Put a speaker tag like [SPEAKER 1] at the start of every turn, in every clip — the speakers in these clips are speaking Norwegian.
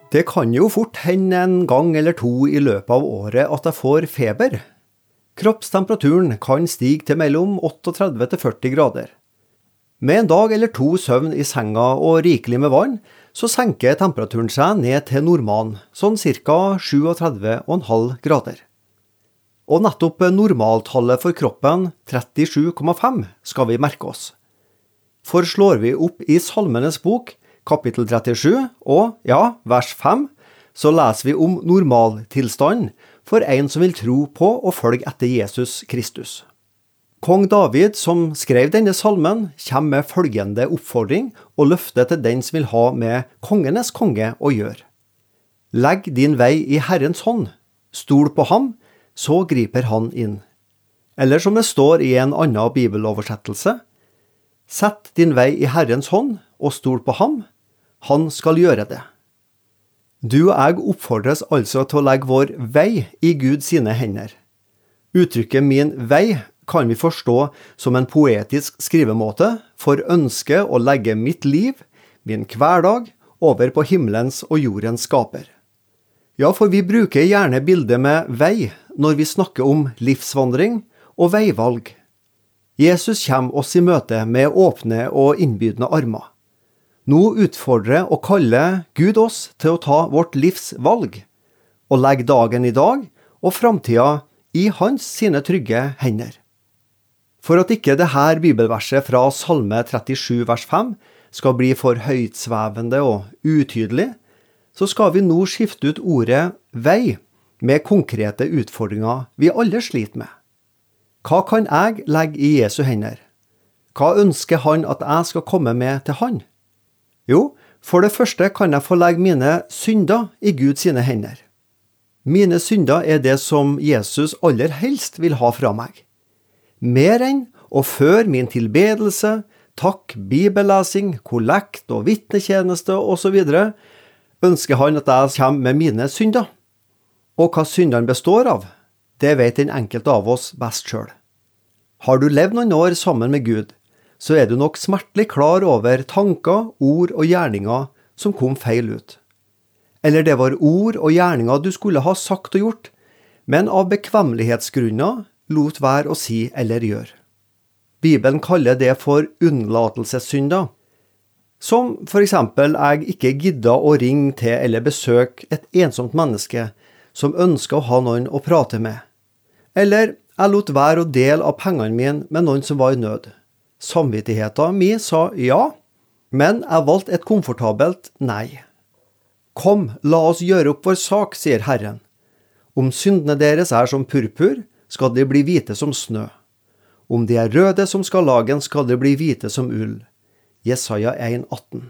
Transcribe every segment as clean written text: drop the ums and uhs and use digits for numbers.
[SPEAKER 1] Det kan jo fort hende en gang eller to i løpet av året at jeg får feber. Kroppstemperaturen kan stige til mellom 38 til 40 grader. Med en dag eller to søvn i senga og rikelig med vann, så senker temperaturen seg ned til normalen, sånn ca. 37,5 grader. Og nettopp normaltallet for kroppen, 37,5, skal vi merke oss. For slår vi opp i Salmenes bok, kapittel 37, og, vers 5, så leser vi om normaltilstanden for en som vil tro på og følge etter Jesus Kristus. Kong David, som skrev denne salmen, kommer med følgende oppfordring og løfte til den som vil ha med kongenes konge å gjøre. Legg din vei i Herrens hånd, stol på ham, så griper han inn. Eller som det står i en annen bibeloversettelse, sett din vei i Herrens hånd og stol på ham, han skal gjøre det. Du og jeg oppfordres altså til å legge vår vei i Gud sine hender. Uttrykket min vei kan vi forstå som en poetisk skrivemåte for ønske å legge mitt liv, min hverdag, over på himmelens og jordens skaper. Ja, for vi bruker gjerne bildet med vei når vi snakker om livsvandring og veivalg. Jesus kommer oss i møte med åpne og innbydende armer. Nå utfordrer og kaller Gud oss til å ta vårt livsvalg, og legge dagen i dag og framtida i hans sine trygge hender. For at ikke dette bibelverset fra Salme 37 vers 5 skal bli for høytsvevende og utydelig, så skal vi nå skifte ut ordet vei med konkrete utfordringer vi alle sliter med. Hva kan jeg legge i Jesu hender? Hva ønsker han at jeg skal komme med til han? Jo, for det første kan jeg få legge mine synder i Gud sine hender. Mine synder er det som Jesus aller helst vil ha fra meg. Mer enn å føre min tilbedelse, takk, bibellesing, kollekt og vitnetjeneste og så videre, ønsker han at jeg kommer med mine synder. Og hva syndene består av, det vet den enkelte av oss best selv. Har du levd noen år sammen med Gud, så er du nok smertelig klar over tanker, ord og gjerninger som kom feil ut. Eller det var ord og gjerninger du skulle ha sagt og gjort, men av bekvemmelighetsgrunner lot være å si eller gjøre. Bibelen kaller det for unnlatelsessynder, som for eksempel jeg ikke gidda å ringe til eller besøke et ensomt menneske som ønsker å ha noen å prate med. Eller jeg lot være å dele av pengene mine med noen som var i nød. Samvittigheten min sa ja, men jeg valgte et komfortabelt nei. Kom, la oss gjøre opp vår sak, sier Herren. Om syndene deres er som purpur, skal de bli hvite som snø. Om de er røde som skarlagen, skal de bli hvite som ull. Jesaja 1,18.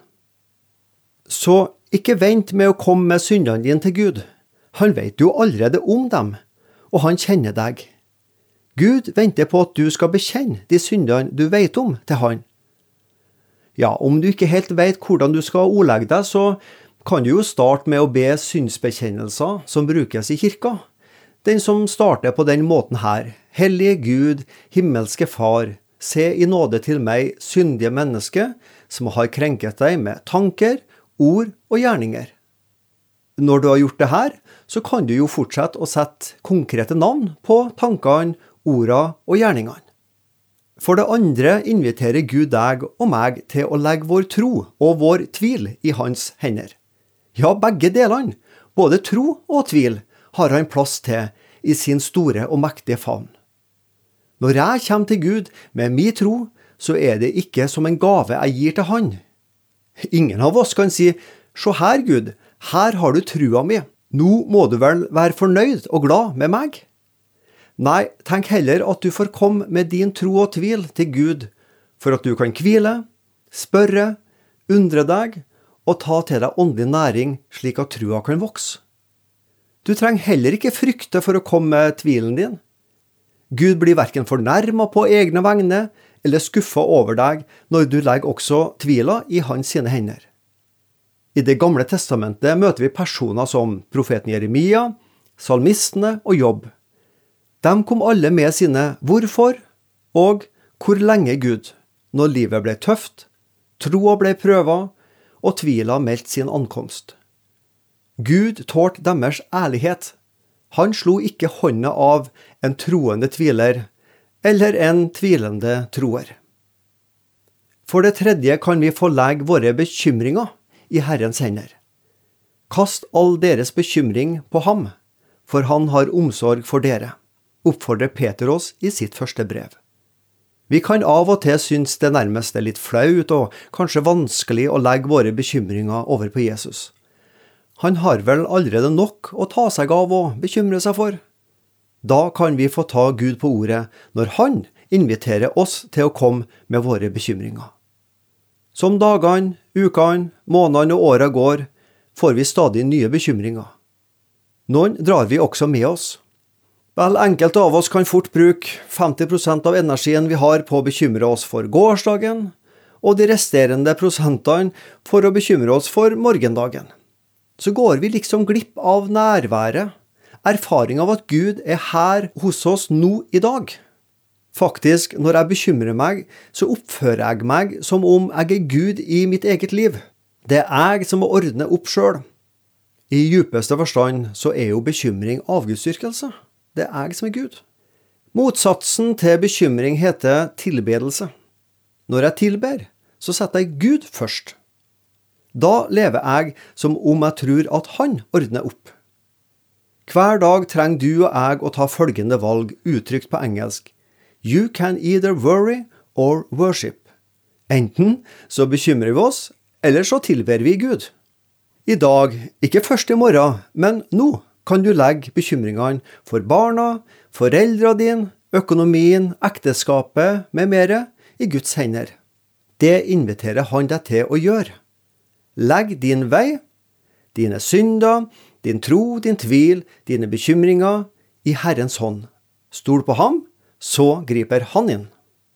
[SPEAKER 1] Så ikke vent med å komme med syndene dine til Gud. Han vet jo allerede om dem, og han kjenner deg. Gud venter på at du skal bekjenne de syndene du vet om til han. Ja, om du ikke helt vet hvordan du skal ordlegge deg, så kan du jo starte med å be syndsbekjennelser som brukes i kirka. Den som starter på den måten her: Hellige Gud, himmelske Far, se i nåde til meg, syndige menneske, som har krenket deg med tanker, ord og gjerninger. Når du har gjort det her, så kan du jo fortsette å sette konkrete navn på tankene, ordene og gjerningene. For det andre inviterer Gud deg og meg til å legge vår tro og vår tvil i hans hender. Ja, begge delene, både tro og tvil, har han plass til i sin store og mektige favn. Når jeg kommer til Gud med min tro, så er det ikke som en gave jeg gir til han. Ingen av oss kan si: «Se her, Gud, her har du trua mi. Nå må du vel være fornøyd og glad med meg?» Nei, tenk heller at du får komme med din tro og tvil til Gud, for at du kan hvile, spørre, undre deg og ta til deg åndelig næring slik at trua kan vokse. Du trenger heller ikke frykte for å komme med tvilen din. Gud blir hverken fornærmet på egne vegne eller skuffet over deg når du legger også tvila i hans sine hender. I Det gamle testamentet møter vi personer som profeten Jeremia, salmistene og Jobb. De kom alle med sine hvorfor og hvor lenge Gud, når livet ble tøft, troa ble prøvet og tvila meldt sin ankomst. Gud tålte deres ærlighet. Han slo ikke hånda av en troende tviler, eller en tvilende troer. For det tredje kan vi få legge våre bekymringer i Herrens hender. Kast all deres bekymring på ham, for han har omsorg for dere, oppfordrer Peter oss i sitt første brev. Vi kan av og til synes det nærmest er litt flaut og kanskje vanskelig å legge våre bekymringer over på Jesus. Han har vel allerede nok å ta seg av og bekymre seg for. Da kan vi få ta Gud på ordet når han inviterer oss til å komme med våre bekymringer. Som dagene, ukene, månedene og årene går, får vi stadig nye bekymringer. Noen drar vi også med oss. Vel, enkelte av oss kan fort bruke 50% av energien vi har på å bekymre oss for gårsdagen, og de resterende prosentene for å bekymre oss for morgendagen. Så går vi liksom glipp av nærværet, erfaring av at Gud er her hos oss nå i dag. Faktisk, når jeg bekymrer meg, så oppfører jeg meg som om jeg er Gud i mitt eget liv. Det er jeg som må ordne opp selv. I djupeste forstand så er jo bekymring avgudsdyrkelse. Det er jeg som er Gud. Motsatsen til bekymring heter tilbedelse. Når jeg tilber, så setter jeg Gud først. Da lever jeg som om jeg tror at han ordner opp. Hver dag trenger du og jeg å ta følgende valg uttrykt på engelsk. You can either worry or worship. Enten så bekymrer vi oss, eller så tilber vi Gud. I dag, ikke først i morgen, men nå kan du legge bekymringene for barna, foreldrene dine, økonomien, ekteskapet med mere i Guds hender. Det inviterer han deg til å gjøre. Legg din vei, dine synder, din tro, din tvil, dine bekymringer i Herrens hånd. Stol på ham, så griper han inn.